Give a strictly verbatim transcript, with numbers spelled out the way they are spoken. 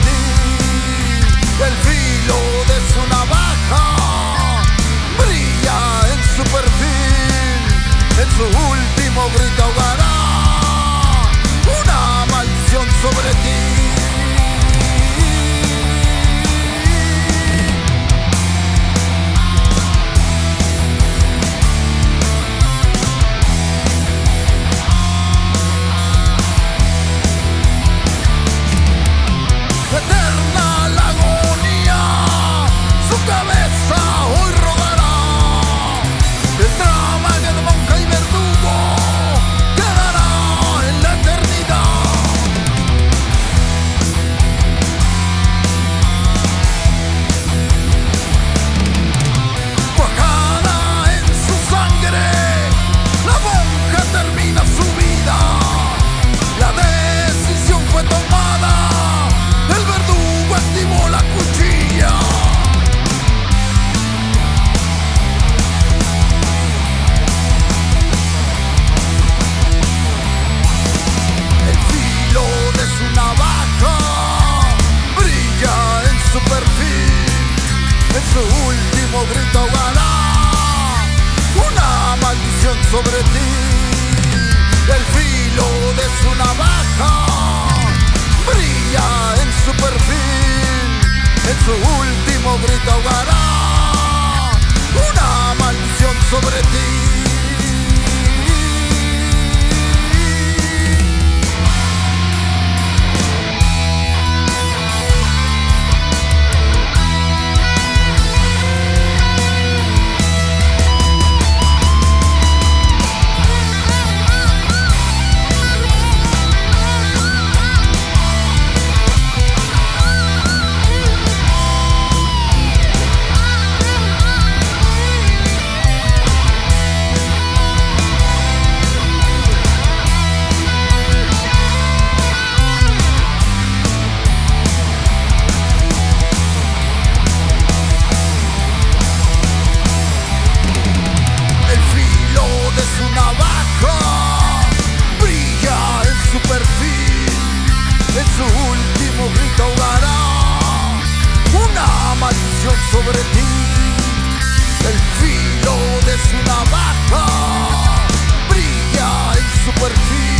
ti. El filo de su navaja brilla en su perfil, en su último grito ahogará una maldición sobre ti. Eterna la agonía, su cabeza hoy rodará. El drama de monja y verdugo quedará en la eternidad. Cuajada en su sangre, la monja termina su vida. La decisión fue tomada, el verdugo activó la cuchilla. El filo de su navaja brilla en su perfil, en su último grito ahogará una maldición sobre ti. El filo de su navaja brilla en su perfil, en su último grito ahogará una maldición sobre ti. En su último grito ahogará una maldición sobre ti. El filo de su navaja brilla en su perfil,